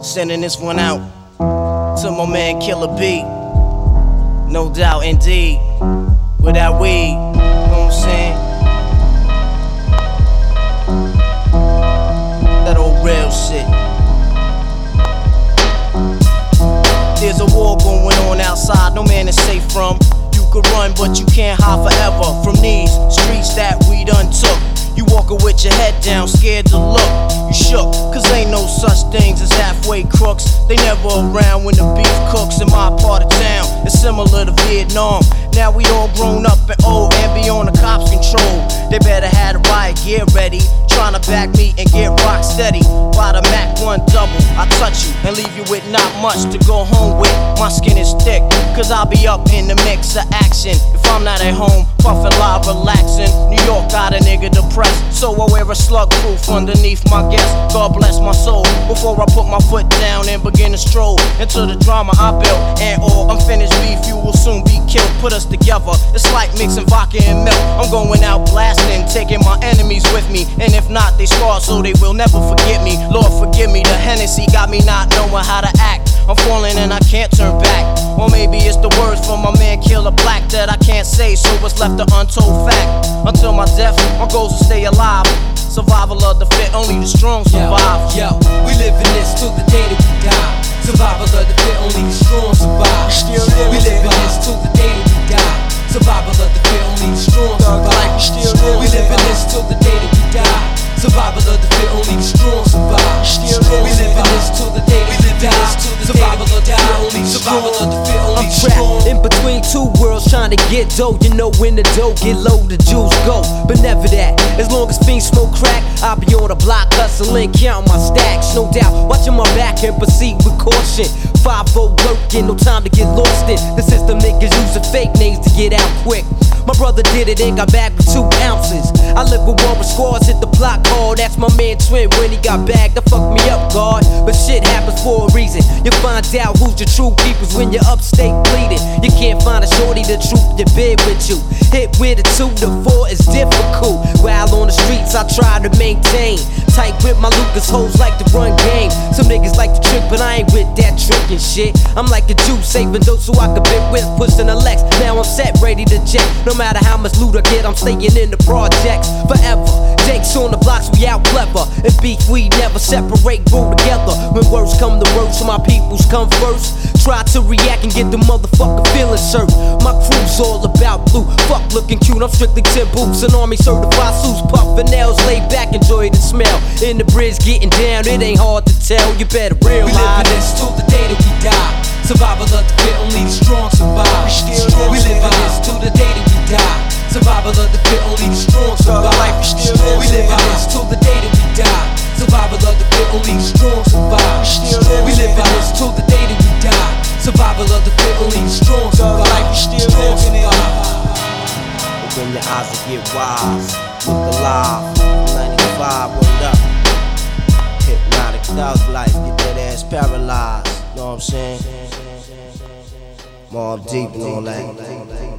Sending this one out to my man Killer B. No doubt, indeed. Without weed, you know what I'm saying? That old real shit. There's a war going on outside, no man is safe from. You could run, but you can't hide forever from these streets that we done took. You walking with your head down, scared to look. You shook, cause ain't no such things as halfway crooks. They never around when the beef cooks. In my part of town, it's similar to Vietnam. Now we all grown up and old and be on the cops' control. They better have the riot gear ready, trying to back me and get rock steady. By the Mac 1 double, I touch you and leave you with not much to go home with. My skin is thick, cause I'll be up in the mix of action. If I'm not at home, puffin' live, relaxing. New York got a nigga depressed, so I wear a slug proof underneath my guest. God bless my soul, before I put my foot down and begin to stroll into the drama I built. And all unfinished beef, you will soon be killed. Put us together, it's like mixing vodka and milk. I'm going out blasting, taking my enemies with me. And if not, they scarred so they will never forget me. Lord forgive me, the Hennessy got me not knowing how to act. I'm falling and I can't turn back. Or maybe it's the words from my man Killer Black that I can't say, so it's left an untold fact. Until my death, my goals to stay alive. Survival of the fit, only the strong survive. Yo, we live in this till the day that we die. Survival of the fit, only the strong survive. We live in this till the day that we die. Survival of the fit, only the strong survive. We live in this till the day that we die. Survival of the fit, only the strong survive. We live in this till the day that we die. Survival of the fit, only the survival of the fit, only the strong. In between two worlds trying to get dough. You know when the dough get low, the juice go. But never that. As long as fiends smoke crack, I'll be on the block hustling, counting my stacks. No doubt, watching my back and proceed with caution. 5-0 working, no time to get lost in. The system niggas using fake names to get out quick. My brother did it and got back with 2 ounces. I live with one with scars, hit the block hard. That's my man Twin when he got bagged. That fucked me up, God. But shit happens for a reason. You find out who's your true keepers when you're upstate bleeding. You can't find a shorty to troop your bed with you. Hit with a 2 to 4 is difficult. While on the streets, I try to maintain. Tight with my Lucas hoes like to run game. Some niggas like to trick, but I ain't with that trickin' shit. I'm like a Jew, saving those so I can bit with, pushing a Lex. Now I'm set, ready to jet. No matter how much loot I get, I'm staying in the projects forever. Jakes on the blocks, we out clever. And beef, we never separate, grow together. When words come to words, so my peoples come first. Try to react and get the motherfucking feelings hurt. My crew's all about blue, fuck looking cute. I'm strictly 10 boots, an army certified suits, puffin' nails, laid back, enjoy the smell. In the bridge, getting down, it ain't hard to tell. You better realize we live in this till the day that we die. Survival of the fit, only the strong survive. We live in this till the day that we die. Survival of the fit, only the strong survive. We live in this till the day that we die. Survival of the fit, only the strong survive. We live in this till the day that we die. Survival of the fit, only the strong survive. Open your eyes and get wise. Look alive. 95, word up. Hypnotic thug life, get that ass paralyzed. Know what I'm saying? Mobb Deep and all that.